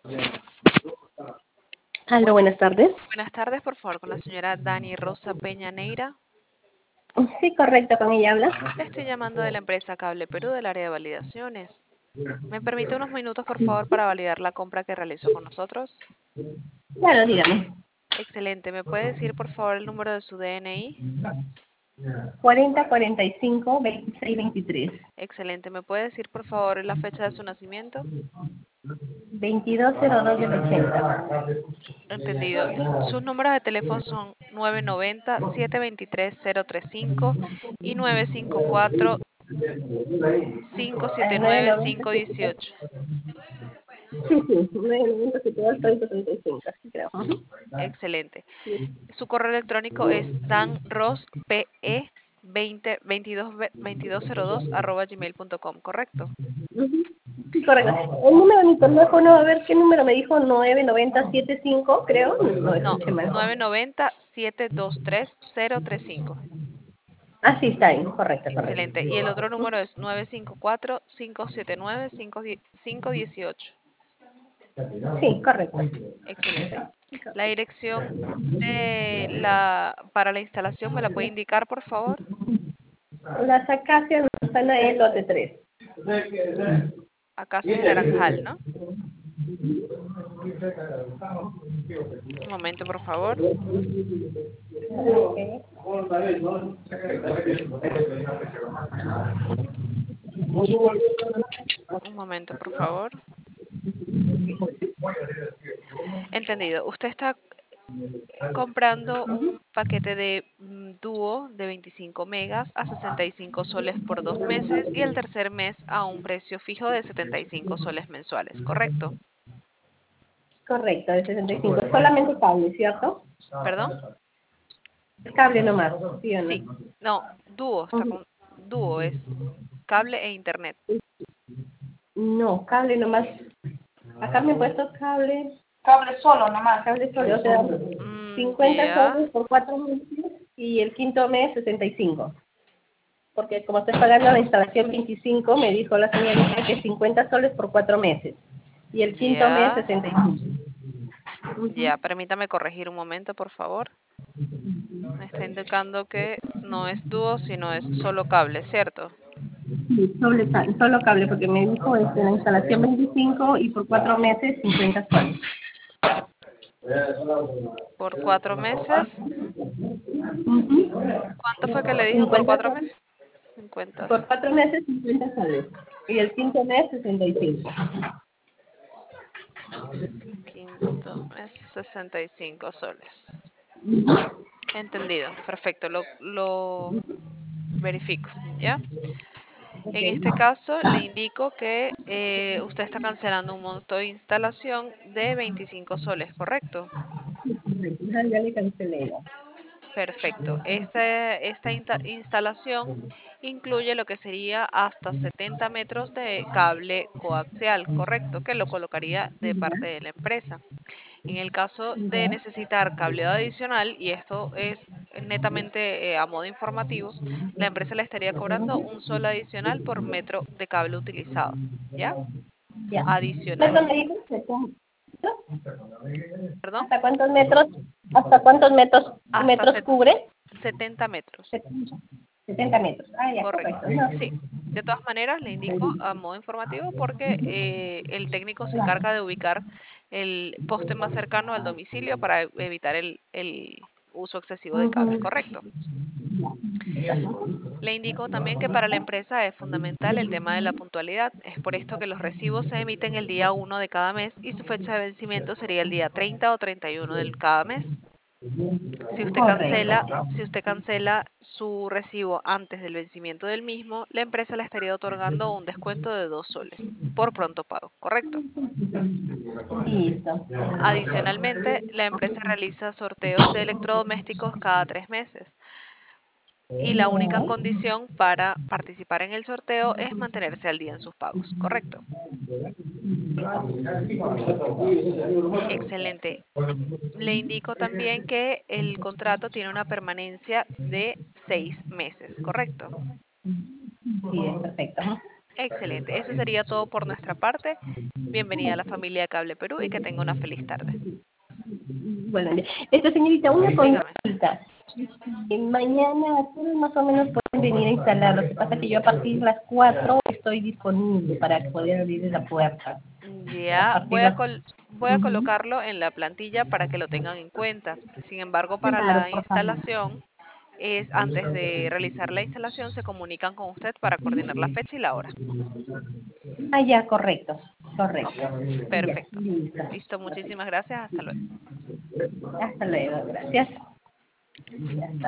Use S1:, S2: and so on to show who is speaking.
S1: Aló, buenas tardes.
S2: Buenas tardes, por favor, con la señora Dani Rosa Peña Neira.
S1: Sí, correcto, con ella habla.
S2: Le estoy llamando de la empresa Cable Perú del área de validaciones. ¿Me permite unos minutos, por favor, para validar la compra que realizó con nosotros?
S1: Claro, dígame.
S2: Excelente. ¿Me puede decir, por favor, el número de su DNI?
S1: 4045-2623.
S2: Excelente. ¿Me puede decir, por favor, la fecha de su nacimiento?
S1: 2202 del 80.
S2: Entendido. Sus números de teléfono son 990-723-035 y
S1: 990.
S2: 954-579-518.
S1: Sí, sí, 990 que todo el 35, así creo.
S2: Excelente. Su correo electrónico es danrospe2202@gmail.com, ¿correcto?
S1: Sí, correcto. El número de mi teléfono, a ver qué número me dijo, 99075, creo. No
S2: No,
S1: escuché mal.
S2: 990-723-035.
S1: Ah, sí, está bien, correcto, correcto.
S2: Excelente. Y el otro número es 954-579-518.
S1: Sí, correcto.
S2: Excelente. La dirección para la instalación, ¿me la puede indicar, por favor?
S1: Las acacias están en el lote 3.
S2: Acacias del Naranjal, ¿no? Un momento, por favor. Un momento, por favor. Entendido. Usted está comprando un paquete de dúo de 25 megas a 65 soles por 2 meses y el tercer mes a un precio fijo de 75 soles mensuales, ¿correcto?
S1: Correcto, de 65. Solamente cable, ¿cierto?
S2: ¿Perdón?
S1: Cable nomás, ¿sí o
S2: Sí.
S1: no?
S2: No, dúo, está con dúo, es cable e internet.
S1: No, cable nomás. Acá me he puesto cable. Cable solo nomás. Cable solo, o sea, 50
S2: Ya,
S1: soles por 4 meses y el quinto mes 65. Porque como estoy pagando la instalación 25, me dijo la señorita que 50 soles por 4 meses. Y el quinto mes
S2: ya,
S1: 65.
S2: ya. Permítame corregir un momento, por favor. Me está indicando que no es dúo, sino es solo cable, ¿cierto?
S1: Sí, solo cable, porque me dijo la instalación 25 y por 4 meses 50 soles.
S2: Por 4 meses.
S1: Ujú.
S2: ¿Cuánto fue que le dijo por
S1: 50
S2: cuatro
S1: soles.
S2: meses? 50.
S1: Por 4 meses 50 soles. Y el quinto mes 65.
S2: Quinto mes, 65 soles. Entendido. Perfecto. Lo verifico, ¿ya?
S1: Ok.
S2: En este caso, le indico que usted está cancelando un monto de instalación de 25 soles, ¿correcto?
S1: Ya le cancelé.
S2: Perfecto. Esta instalación incluye lo que sería hasta 70 metros de cable coaxial, ¿correcto? Que lo colocaría de parte de la empresa. En el caso de
S1: Ya.
S2: necesitar cableado adicional, y esto es netamente a modo informativo, la empresa le estaría cobrando un sol adicional por metro de cable utilizado, ¿ya?
S1: Ya.
S2: Adicional.
S1: ¿Cuánto me dijo?
S2: ¿Perdón?
S1: ¿Hasta cuántos
S2: Hasta
S1: metros cubre?
S2: 70 metros.
S1: 70 metros. Ah, ya,
S2: Correcto.
S1: correcto. No.
S2: Sí. De todas maneras, le indico a modo informativo porque el técnico se encarga de ubicar el poste más cercano al domicilio para evitar el uso excesivo de cable,
S1: Ujú.
S2: ¿correcto? Le indico también que para la empresa es fundamental el tema de la puntualidad. Es por esto que los recibos se emiten el día 1 de cada mes y su fecha de vencimiento sería el día 30 o 31 de cada mes.
S1: Correcto.
S2: Si usted cancela su recibo antes del vencimiento del mismo, la empresa le estaría otorgando un descuento de 2 soles por pronto pago, ¿correcto?
S1: Listo.
S2: Adicionalmente, la empresa realiza sorteos de electrodomésticos cada 3 meses y la única
S1: Ya.
S2: condición para participar en el sorteo es mantenerse al día en sus pagos, ¿correcto? Excelente. Le indico también que el contrato tiene una permanencia de 6 meses, ¿correcto?
S1: Sí, es perfecto.
S2: Excelente. Eso sería todo por nuestra parte. Bienvenida a la familia Cable Perú y que tenga una feliz tarde.
S1: Bueno, señorita, una
S2: Dígame.
S1: consulta. Mañana todos más o menos pueden venir a instalar. Lo que pasa es que yo a partir de las 4 estoy disponible para poder abrir la puerta. A
S2: Ya
S1: partir de las...
S2: voy a
S1: Ujú.
S2: colocarlo en la plantilla para que lo tengan en cuenta. Sin embargo, para
S1: Claro,
S2: la
S1: por favor.
S2: instalación, es antes de realizar la instalación, se comunican con usted para coordinar la fecha y la hora.
S1: Ah, ya, correcto.
S2: Ok,
S1: Correcto. Ya,
S2: perfecto.
S1: listo.
S2: Listo, muchísimas gracias. Hasta luego.
S1: Hasta luego, gracias. Ya está.